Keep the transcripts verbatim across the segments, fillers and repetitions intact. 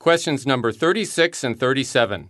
Questions number thirty-six and thirty-seven.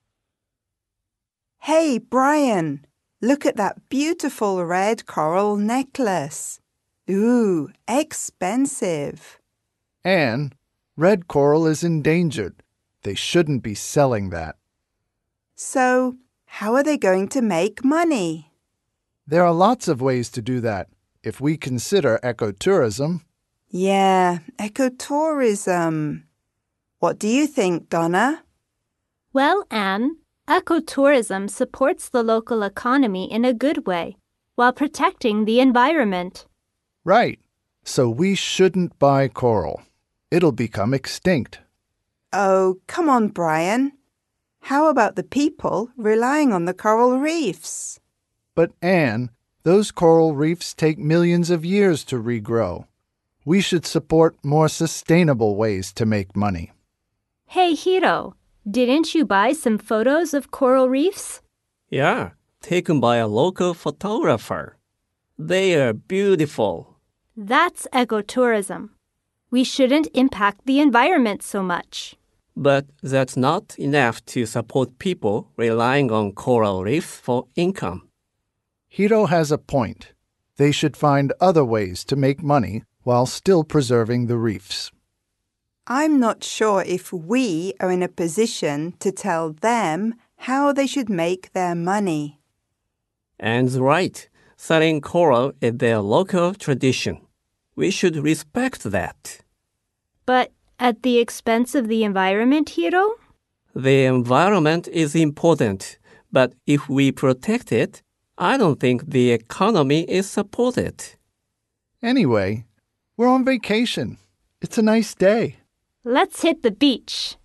Hey, Brian, look at that beautiful red coral necklace. Ooh, expensive. Anne, red coral is endangered. They shouldn't be selling that. So, how are they going to make money? There are lots of ways to do that if we consider ecotourism. Yeah, ecotourism. What do you think, Donna? Well, Anne, ecotourism supports the local economy in a good way while protecting the environment. Right. So we shouldn't buy coral. It'll become extinct. Oh, come on, Brian. How about the people relying on the coral reefs? But Anne, those coral reefs take millions of years to regrow. We should support more sustainable ways to make money. Hey, Hiro, didn't you buy some photos of coral reefs? Yeah, taken by a local photographer. They are beautiful. That's ecotourism. We shouldn't impact the environment so much. But that's not enough to support people relying on coral reefs for income. Hiro has a point. They should find other ways to make money while still preserving the reefs. I'm not sure if we are in a position to tell them how they should make their money. Anne's right. Selling coral is their local tradition. We should respect that. But at the expense of the environment, Hiro? The environment is important, but if we protect it, I don't think the economy is supported. Anyway, we're on vacation. It's a nice day. Let's hit the beach.